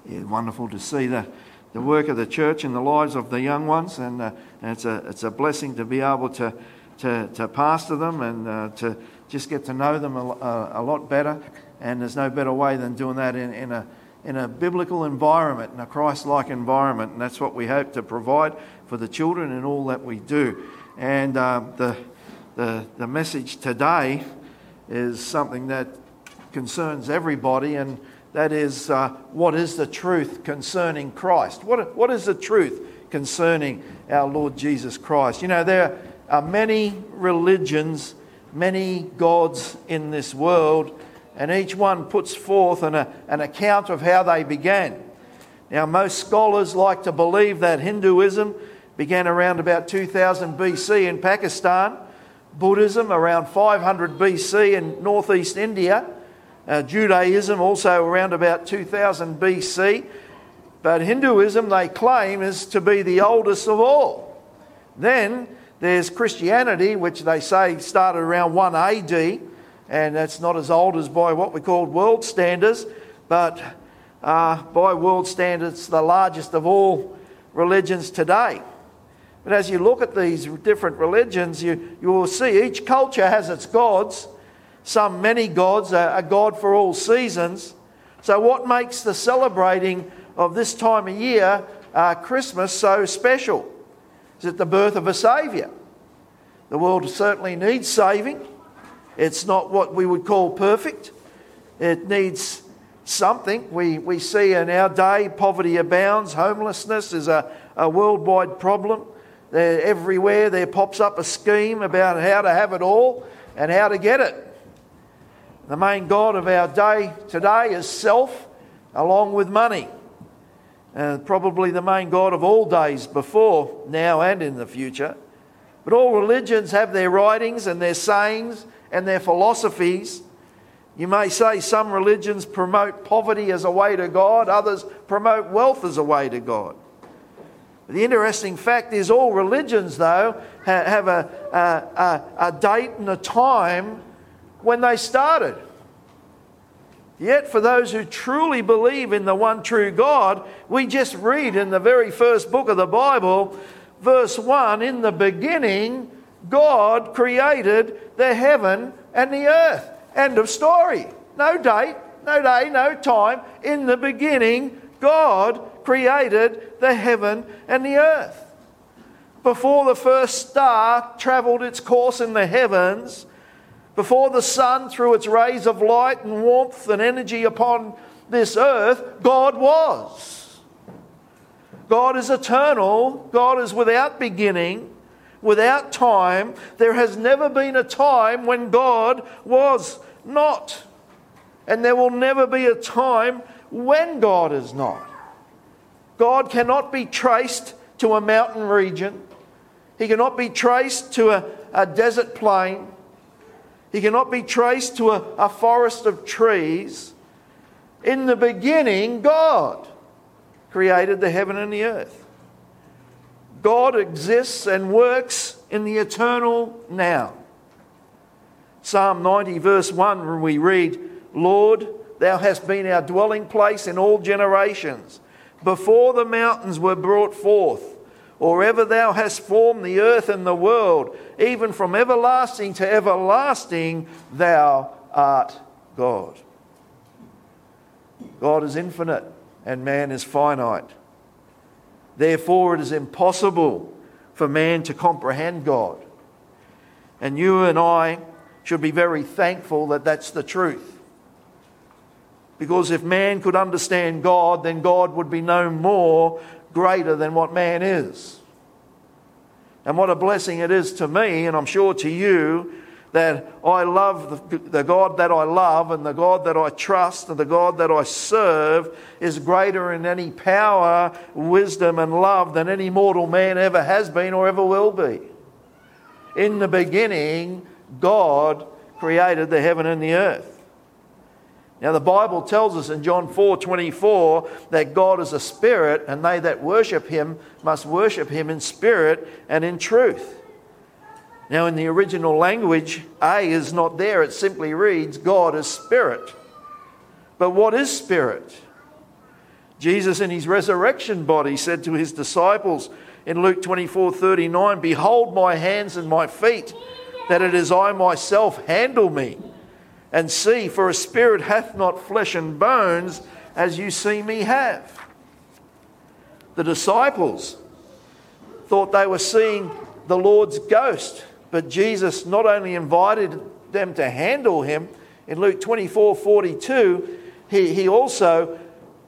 It's wonderful to see the work of the church in the lives of the young ones, and it's a blessing to be able to pastor them and to just get to know them a lot better. And there's no better way than doing that in a biblical environment, in a Christ-like environment, and that's what we hope to provide for the children in all that we do. And the message today is something that concerns everybody, and that is, what is the truth concerning Christ? What is the truth concerning our Lord Jesus Christ? You know, there are many religions, many gods in this world, and each one puts forth an account of how they began. Now, most scholars like to believe that Hinduism began around about 2000 BC in Pakistan, Buddhism around 500 BC in northeast India, Judaism also around about 2000 BC, but Hinduism, they claim, is to be the oldest of all. Then there's Christianity, which they say started around 1 AD, and that's not as old as by what we call world standards, but by world standards, the largest of all religions today. But as you look at these different religions, you will see each culture has its gods, many gods, a God for all seasons. So what makes the celebrating of this time of year, Christmas, so special? Is it the birth of a Saviour? The world certainly needs saving. It's not what we would call perfect. It needs something. We see in our day poverty abounds. Homelessness is a worldwide problem. Everywhere there pops up a scheme about how to have it all and how to get it. The main god of our day today is self, along with money. Probably the main god of all days before, now and in the future. But all religions have their writings and their sayings and their philosophies. You may say some religions promote poverty as a way to God, others promote wealth as a way to God. The interesting fact is all religions, though, have a date and a time when they started. Yet for those who truly believe in the one true God, we just read in the very first book of the Bible, verse 1, in the beginning, God created the heaven and the earth. End of story. No date, no day, no time. In the beginning, God created the heaven and the earth. Before the first star travelled its course in the heavens, before the sun threw its rays of light and warmth and energy upon this earth, God was. God is eternal. God is without beginning, without time. There has never been a time when God was not. And there will never be a time when God is not. God cannot be traced to a mountain region. He cannot be traced to a desert plain. He cannot be traced to a forest of trees. In the beginning, God created the heaven and the earth. God exists and works in the eternal now. Psalm 90 verse 1, we read, Lord, Thou hast been our dwelling place in all generations. Before the mountains were brought forth, or ever Thou hast formed the earth and the world, even from everlasting to everlasting, Thou art God. God is infinite and man is finite. Therefore, it is impossible for man to comprehend God. And you and I should be very thankful that that's the truth. Because if man could understand God, then God would be no more greater than what man is. And what a blessing it is to me, and I'm sure to you, that I love the God that I love, and the God that I trust, and the God that I serve is greater in any power, wisdom and love than any mortal man ever has been or ever will be. In the beginning, God created the heaven and the earth. Now the Bible tells us in John 4:24 that God is a spirit, and they that worship Him must worship Him in spirit and in truth. Now in the original language, A is not there. It simply reads, God is spirit. But what is spirit? Jesus in his resurrection body said to his disciples in Luke 24:39, "Behold my hands and my feet, that it is I myself, handle me. And see, for a spirit hath not flesh and bones, as you see me have." The disciples thought they were seeing the Lord's ghost, but Jesus not only invited them to handle him, in Luke 24:42, he also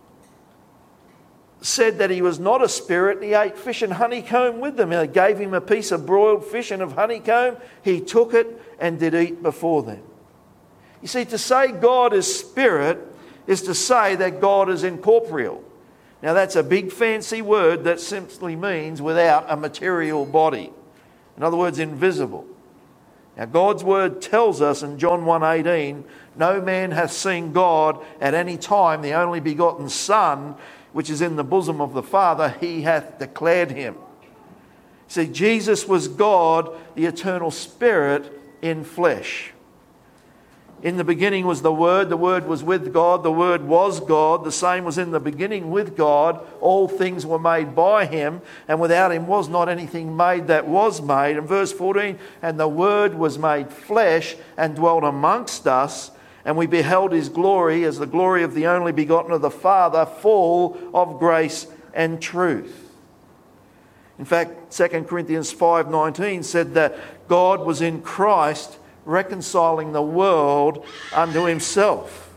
said that he was not a spirit, and he ate fish and honeycomb with them. And they gave him a piece of broiled fish and of honeycomb. He took it and did eat before them. You see, to say God is spirit is to say that God is incorporeal. Now that's a big fancy word that simply means without a material body. In other words, invisible. Now God's word tells us in John 1:18, "No man hath seen God at any time, the only begotten Son, which is in the bosom of the Father, he hath declared him." See, Jesus was God, the eternal Spirit in flesh. In the beginning was the Word was with God, the Word was God, the same was in the beginning with God, all things were made by him, and without him was not anything made that was made. And verse 14, "And the Word was made flesh and dwelt amongst us, and we beheld his glory as the glory of the only begotten of the Father, full of grace and truth." In fact, 2 Corinthians 5:19 said that God was in Christ reconciling the world unto himself.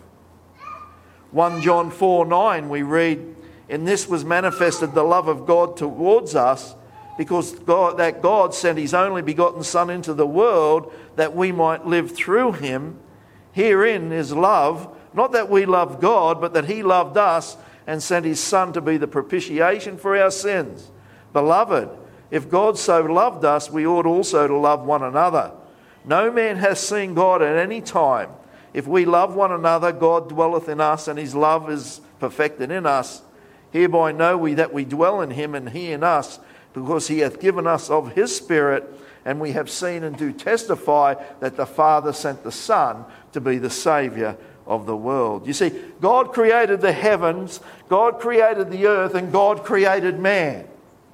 1 John 4:9 we read, "In this was manifested the love of God towards us, because God sent his only begotten Son into the world, that we might live through him. Herein is love, not that we loved God, but that he loved us and sent his Son to be the propitiation for our sins. Beloved, if God so loved us, we ought also to love one another. No man hath seen God at any time. If we love one another, God dwelleth in us, and his love is perfected in us. Hereby know we that we dwell in him, and he in us, because he hath given us of his Spirit. And we have seen and do testify that the Father sent the Son to be the Saviour of the world." You see, God created the heavens, God created the earth, and God created man.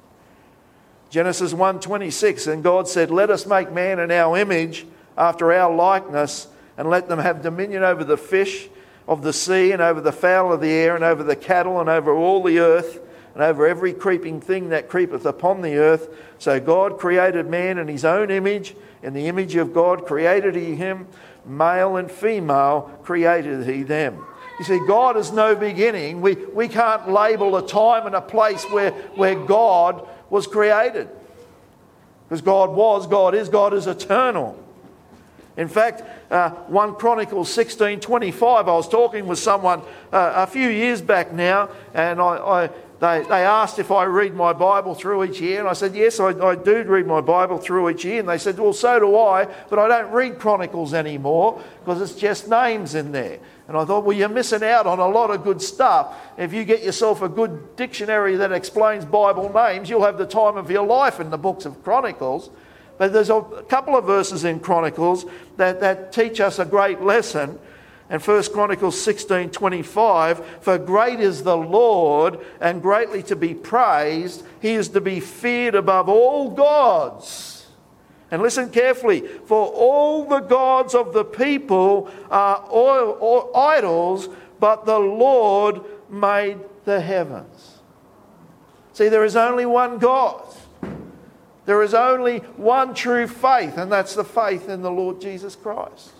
Genesis 1:26, "And God said, Let us make man in our image, after our likeness, and let them have dominion over the fish of the sea, and over the fowl of the air, and over the cattle, and over all the earth, and over every creeping thing that creepeth upon the earth. So God created man in his own image. In the image of God created he him. Male and female created he them." You see, God is no beginning. We can't label a time and a place where God was created. Because God was, God is eternal. In fact, 1 Chronicles 16:25, I was talking with someone a few years back now, and they asked if I read my Bible through each year, and I said, yes, I do read my Bible through each year. And they said, well, so do I, but I don't read Chronicles anymore because it's just names in there. And I thought, well, you're missing out on a lot of good stuff. If you get yourself a good dictionary that explains Bible names, you'll have the time of your life in the books of Chronicles. But there's a couple of verses in Chronicles that teach us a great lesson. And 1 Chronicles 16:25, "For great is the Lord, and greatly to be praised. He is to be feared above all gods." And listen carefully, "For all the gods of the people are idols, but the Lord made the heavens." See, there is only one God. There is only one true faith, and that's the faith in the Lord Jesus Christ.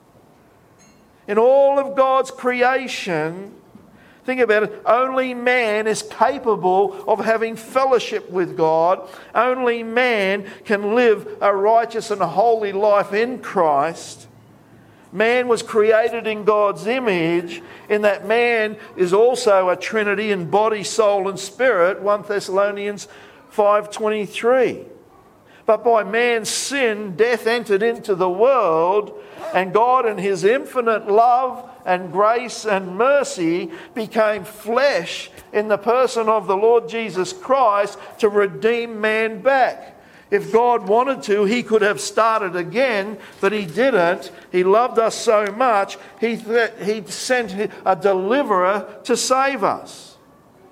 In all of God's creation, think about it, only man is capable of having fellowship with God. Only man can live a righteous and holy life in Christ. Man was created in God's image, in that man is also a trinity in body, soul and spirit, 1 Thessalonians 5:23. But by man's sin, death entered into the world, and God in his infinite love and grace and mercy became flesh in the person of the Lord Jesus Christ to redeem man back. If God wanted to, he could have started again, but he didn't. He loved us so much, he sent a deliverer to save us.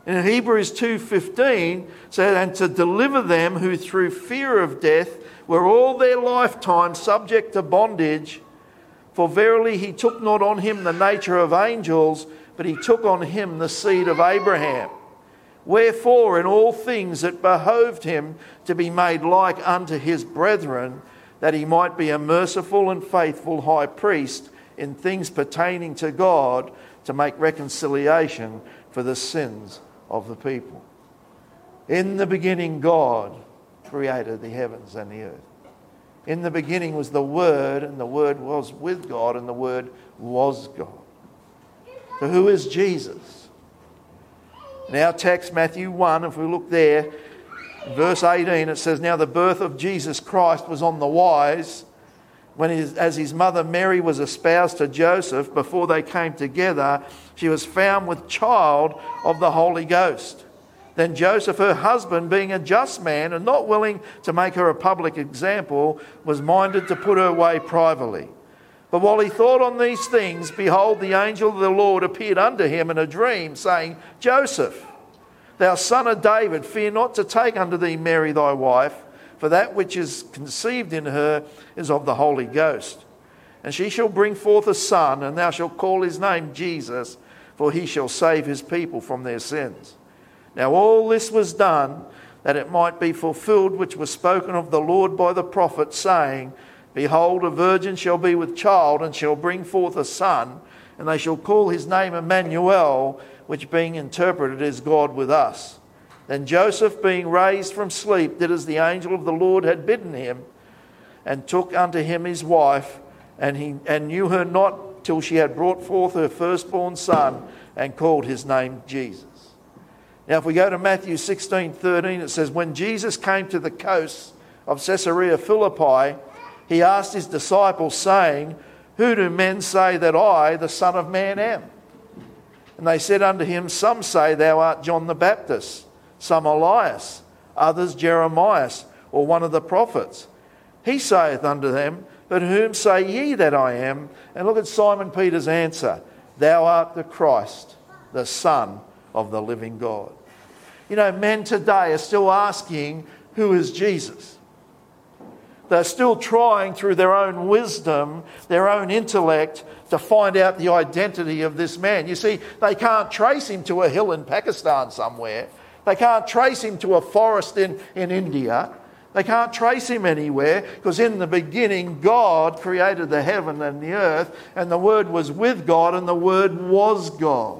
In Hebrews 2:15 said, and to deliver them who through fear of death were all their lifetime subject to bondage. For verily he took not on him the nature of angels, but he took on him the seed of Abraham. Wherefore in all things it behoved him to be made like unto his brethren, that he might be a merciful and faithful high priest in things pertaining to God, to make reconciliation for the sins of the people. In the beginning God created the heavens and the earth. In the beginning was the Word, and the Word was with God, and the Word was God. So who is Jesus? In our text, Matthew 1, if we look there, verse 18, it says, now the birth of Jesus Christ was on the wise, as his mother Mary was espoused to Joseph. Before they came together, she was found with child of the Holy Ghost. Then Joseph, her husband, being a just man and not willing to make her a public example, was minded to put her away privately. But while he thought on these things, behold, the angel of the Lord appeared unto him in a dream, saying, Joseph, thou son of David, fear not to take unto thee Mary thy wife, for that which is conceived in her is of the Holy Ghost. And she shall bring forth a son, and thou shalt call his name Jesus, for he shall save his people from their sins. Now all this was done, that it might be fulfilled which was spoken of the Lord by the prophet, saying, behold, a virgin shall be with child, and shall bring forth a son, and they shall call his name Emmanuel, which being interpreted is God with us. Then Joseph, being raised from sleep, did as the angel of the Lord had bidden him, and took unto him his wife, and knew her not till she had brought forth her firstborn son, and called his name Jesus. Now if we go to Matthew 16:13, it says, when Jesus came to the coasts of Caesarea Philippi, he asked his disciples, saying, who do men say that I, the Son of Man, am? And they said unto him, some say thou art John the Baptist, some Elias, others Jeremiah, or one of the prophets. He saith unto them, but whom say ye that I am? And look at Simon Peter's answer, thou art the Christ, the Son of the living God. You know, men today are still asking, who is Jesus? They're still trying through their own wisdom, their own intellect, to find out the identity of this man. You see, they can't trace him to a hill in Pakistan somewhere. They can't trace him to a forest in India. They can't trace him anywhere, because in the beginning God created the heaven and the earth, and the Word was with God, and the Word was God.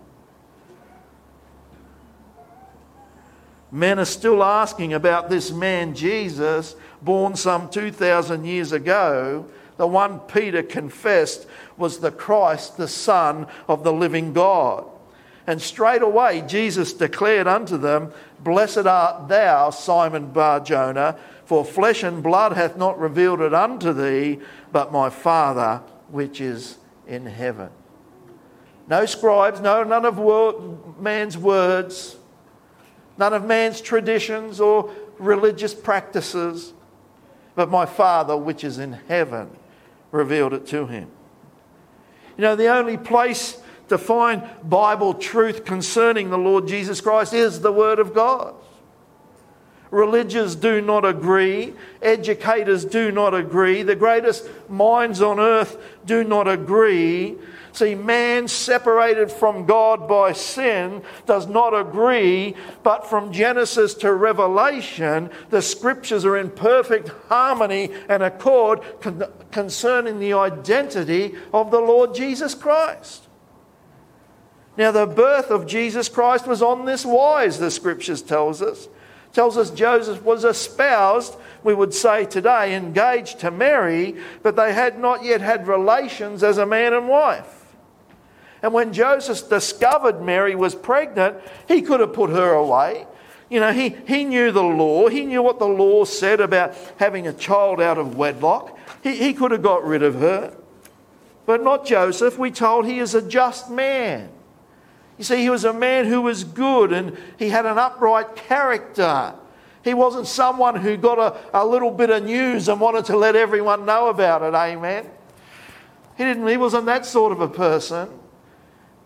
Men are still asking about this man Jesus, born some 2,000 years ago, the one Peter confessed was the Christ, the Son of the living God. And straight away Jesus declared unto them, blessed art thou, Simon Bar-Jonah, for flesh and blood hath not revealed it unto thee, but my Father which is in heaven. No scribes, none of man's words, none of man's traditions or religious practices, but my Father which is in heaven revealed it to him. You know, the only place to find Bible truth concerning the Lord Jesus Christ is the Word of God. Religions do not agree. Educators do not agree. The greatest minds on earth do not agree. See, man separated from God by sin does not agree, but from Genesis to Revelation, the Scriptures are in perfect harmony and accord concerning the identity of the Lord Jesus Christ. Now, the birth of Jesus Christ was on this wise, the Scriptures tells us. Tells us Joseph was espoused, we would say today, engaged to Mary, but they had not yet had relations as a man and wife. And when Joseph discovered Mary was pregnant, he could have put her away. You know, he knew the law. He knew what the law said about having a child out of wedlock. He could have got rid of her. But not Joseph. We're told he is a just man. You see, he was a man who was good, and he had an upright character. He wasn't someone who got a little bit of news and wanted to let everyone know about it, amen? He wasn't that sort of a person.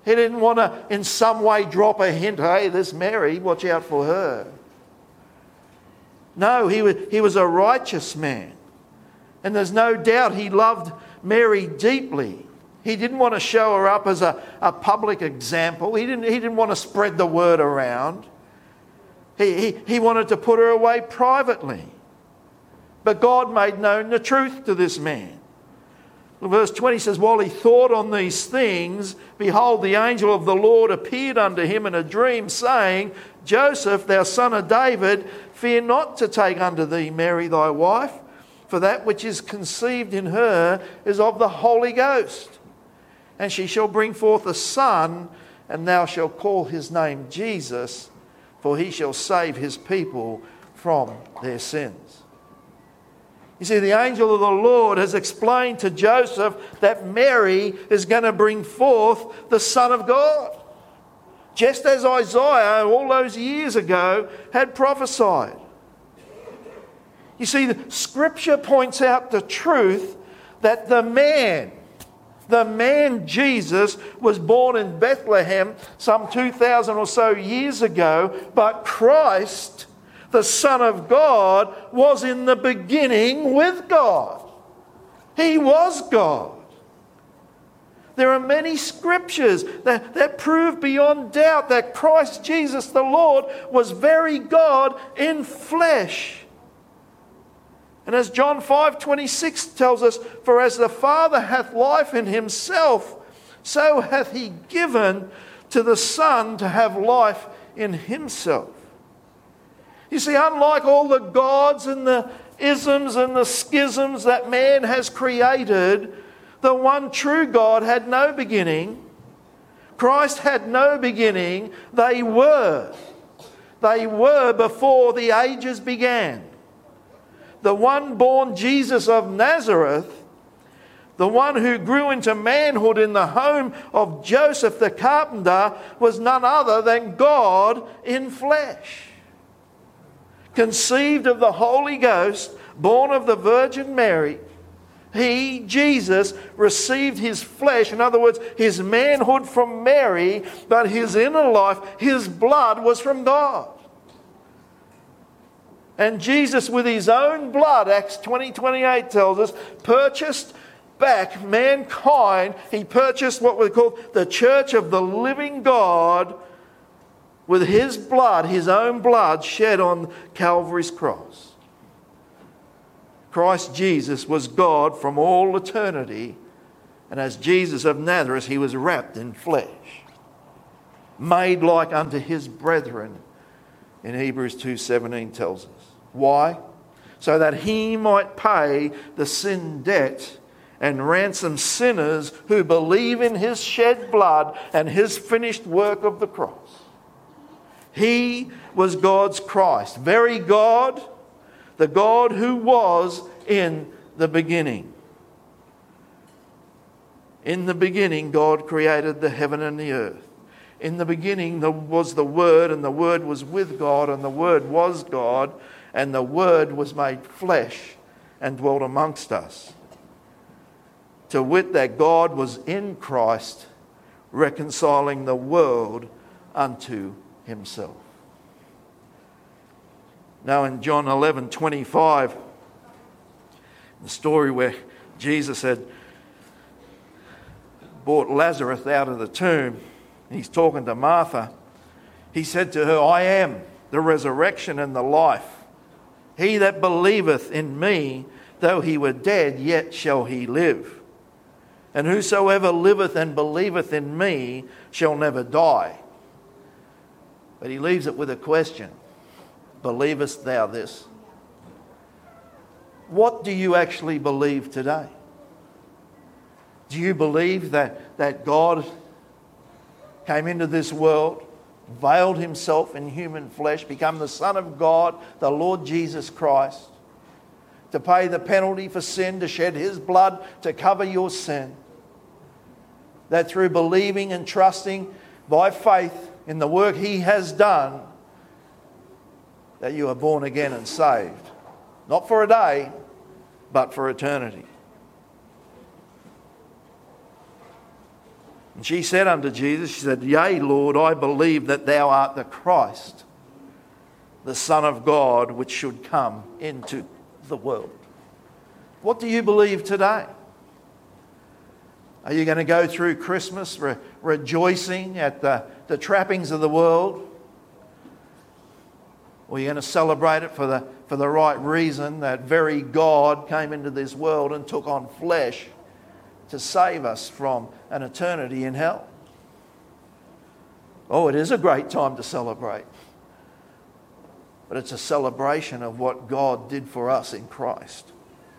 He didn't want to in some way drop a hint, hey, this Mary, watch out for her. No, he was a righteous man. And there's no doubt he loved Mary deeply. He didn't want to show her up as a public example. He didn't want to spread the word around. He wanted to put her away privately. But God made known the truth to this man. Verse 20 says, while he thought on these things, behold, the angel of the Lord appeared unto him in a dream, saying, Joseph, thou son of David, fear not to take unto thee Mary thy wife, for that which is conceived in her is of the Holy Ghost. And she shall bring forth a son, and thou shalt call his name Jesus, for he shall save his people from their sins. You see, the angel of the Lord has explained to Joseph that Mary is going to bring forth the Son of God, just as Isaiah all those years ago had prophesied. You see, the Scripture points out the truth that the man Jesus was born in Bethlehem some 2,000 or so years ago, but Christ, the Son of God, was in the beginning with God. He was God. There are many scriptures that prove beyond doubt that Christ Jesus the Lord was very God in flesh. And as John 5:26 tells us, for as the Father hath life in himself, so hath he given to the Son to have life in himself. You see, unlike all the gods and the isms and the schisms that man has created, the one true God had no beginning. Christ had no beginning. They were before the ages began. The one born Jesus of Nazareth, the one who grew into manhood in the home of Joseph the carpenter, was none other than God in flesh. Conceived of the Holy Ghost, born of the Virgin Mary, he, Jesus, received his flesh, in other words, his manhood from Mary, but his inner life, his blood was from God. And Jesus, with his own blood, Acts 20:28 tells us, purchased back mankind. He purchased what we call the church of the living God with his blood, his own blood, shed on Calvary's cross. Christ Jesus was God from all eternity, and as Jesus of Nazareth, he was wrapped in flesh, made like unto his brethren, in Hebrews 2:17 tells us. Why? So that he might pay the sin debt and ransom sinners who believe in his shed blood and his finished work of the cross. He was God's Christ, very God, the God who was in the beginning. In the beginning, God created the heaven and the earth. In the beginning was the Word, and the Word was with God, and the Word was God, and the Word was made flesh and dwelt amongst us. To wit, that God was in Christ, reconciling the world unto himself. Now in John 11:25, the story where Jesus had brought Lazarus out of the tomb, he's talking to Martha. He said to her, I am the resurrection and the life. He that believeth in me, though he were dead, yet shall he live. And whosoever liveth and believeth in me shall never die. But he leaves it with a question. Believest thou this? What do you actually believe today? Do you believe that God came into this world, veiled himself in human flesh, become the Son of God, the Lord Jesus Christ, to pay the penalty for sin, to shed his blood to cover your sin? That through believing and trusting by faith in the work he has done, that you are born again and saved. Not for a day, but for eternity. And she said unto Jesus, she said, Yea, Lord, I believe that thou art the Christ, the Son of God, which should come into the world. What do you believe today? Are you going to go through Christmas rejoicing at the trappings of the world? Or are you going to celebrate it for the right reason, that very God came into this world and took on flesh to save us from an eternity in hell? Oh, it is a great time to celebrate. But it's a celebration of what God did for us in Christ.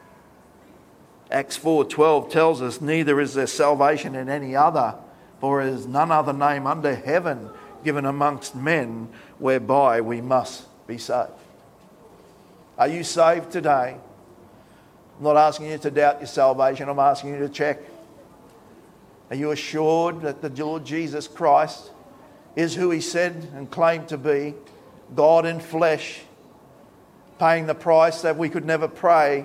Acts 4:12 tells us, neither is there salvation in any other, for there is none other name under heaven given amongst men whereby we must be saved. Are you saved today? I'm not asking you to doubt your salvation. I'm asking you to check. Are you assured that the Lord Jesus Christ is who he said and claimed to be? God in flesh, paying the price that we could never pay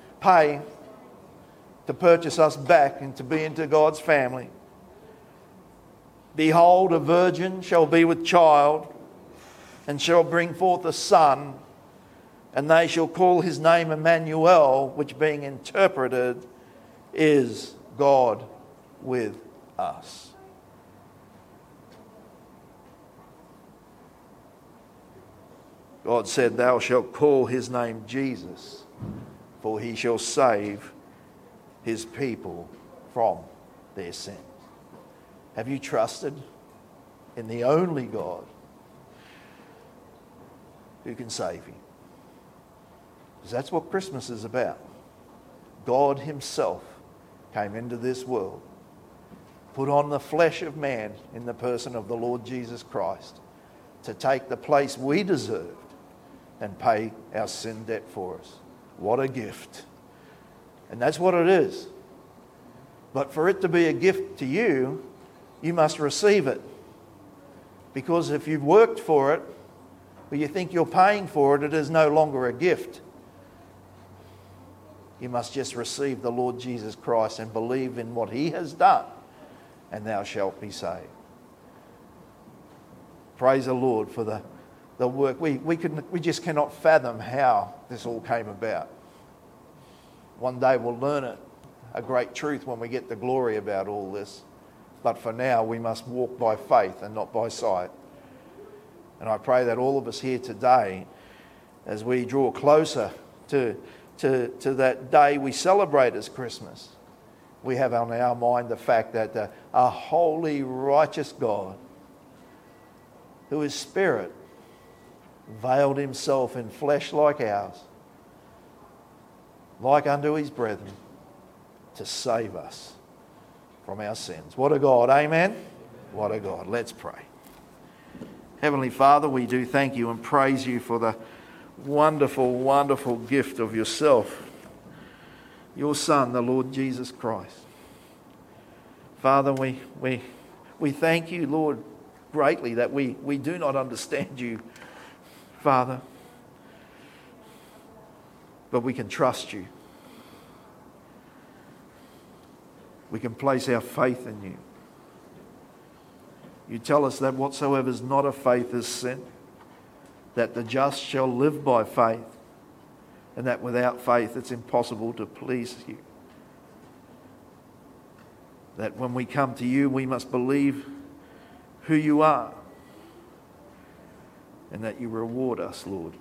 to purchase us back and to be into God's family. Behold, a virgin shall be with child and shall bring forth a son, and they shall call his name Emmanuel, which being interpreted is God with us. God said, thou shalt call his name Jesus, for he shall save his people from their sins. Have you trusted in the only God who can save you? Because that's what Christmas is about. God himself came into this world, put on the flesh of man in the person of the Lord Jesus Christ to take the place we deserved and pay our sin debt for us. What a gift. And that's what it is. But for it to be a gift to you, you must receive it. Because if you've worked for it, but you think you're paying for it, it is no longer a gift. You must just receive the Lord Jesus Christ and believe in what he has done, and thou shalt be saved. Praise the Lord for the work. We just cannot fathom how this all came about. One day we'll learn it, a great truth, when we get the glory about all this. But for now, we must walk by faith and not by sight. And I pray that all of us here today, as we draw closer to that day we celebrate as Christmas, we have on our mind the fact that a holy, righteous God, who is spirit, veiled himself in flesh like ours, like unto his brethren, to save us from our sins. What a God, amen? What a God. Let's pray. Heavenly Father, we do thank you and praise you for the wonderful, wonderful gift of yourself, your Son, the Lord Jesus Christ. Father, we thank you, Lord, greatly that we do not understand you, Father, but we can trust you. We can place our faith in you. You tell us that whatsoever is not of faith is sin, that the just shall live by faith, and that without faith it's impossible to please you. That when we come to you, we must believe who you are, and that you reward us, Lord,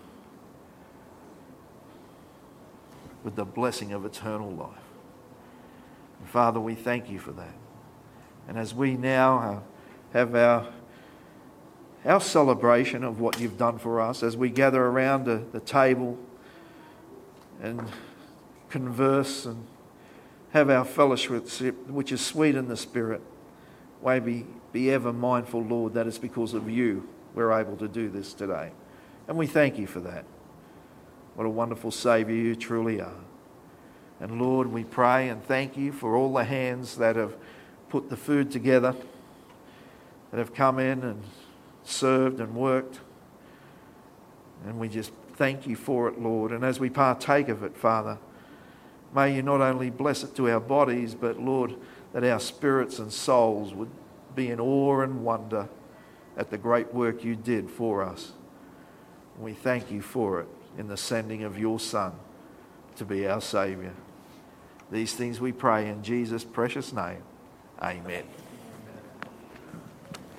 with the blessing of eternal life. And Father, we thank you for that. And as we now have our celebration of what you've done for us, as we gather around the table and converse and have our fellowship, which is sweet in the Spirit, may we be ever mindful, Lord, that it's because of you we're able to do this today. And we thank you for that. What a wonderful Saviour you truly are. And Lord, we pray and thank you for all the hands that have put the food together, that have come in and served and worked. And we just thank you for it, Lord. And as we partake of it, Father, may you not only bless it to our bodies, but Lord, that our spirits and souls would be in awe and wonder at the great work you did for us. We thank you for it in the sending of your Son to be our Saviour. These things we pray in Jesus' precious name. Amen.